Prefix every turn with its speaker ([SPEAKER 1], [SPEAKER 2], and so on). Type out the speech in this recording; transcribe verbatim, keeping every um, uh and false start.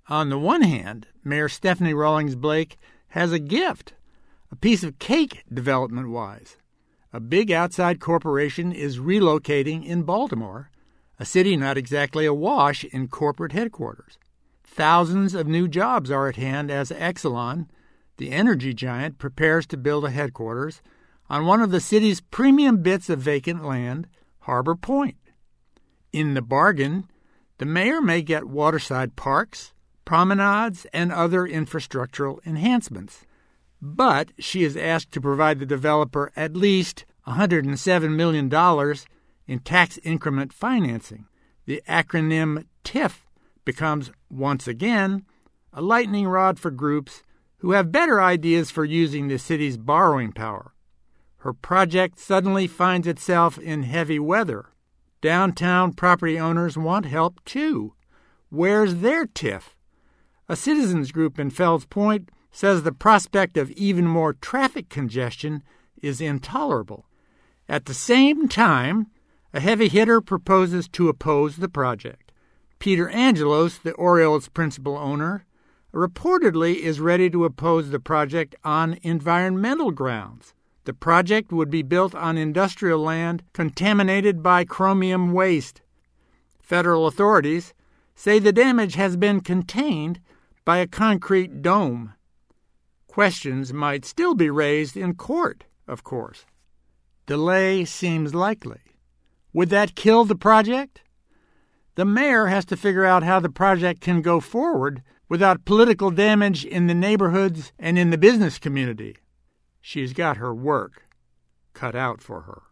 [SPEAKER 1] On the one hand, Mayor Stephanie Rawlings Blake has a gift, a piece of cake development-wise. A big outside corporation is relocating in Baltimore, a city not exactly awash in corporate headquarters. Thousands of new jobs are at hand as Exelon, the energy giant, prepares to build a headquarters on one of the city's premium bits of vacant land, Harbor Point. In the bargain, the mayor may get waterside parks, promenades, and other infrastructural enhancements. But she is asked to provide the developer at least one hundred seven million dollars in tax increment financing. The acronym TIF becomes, once again, a lightning rod for groups who have better ideas for using the city's borrowing power. Her project suddenly finds itself in heavy weather. Downtown property owners want help, too. Where's their TIF? A citizens group in Fells Point says the prospect of even more traffic congestion is intolerable. At the same time, a heavy hitter proposes to oppose the project. Peter Angelos, the Orioles' principal owner, reportedly is ready to oppose the project on environmental grounds. The project would be built on industrial land contaminated by chromium waste. Federal authorities say the damage has been contained by a concrete dome. Questions might still be raised in court, of course. Delay seems likely. Would that kill the project? The mayor has to figure out how the project can go forward without political damage in the neighborhoods and in the business community. She's got her work cut out for her.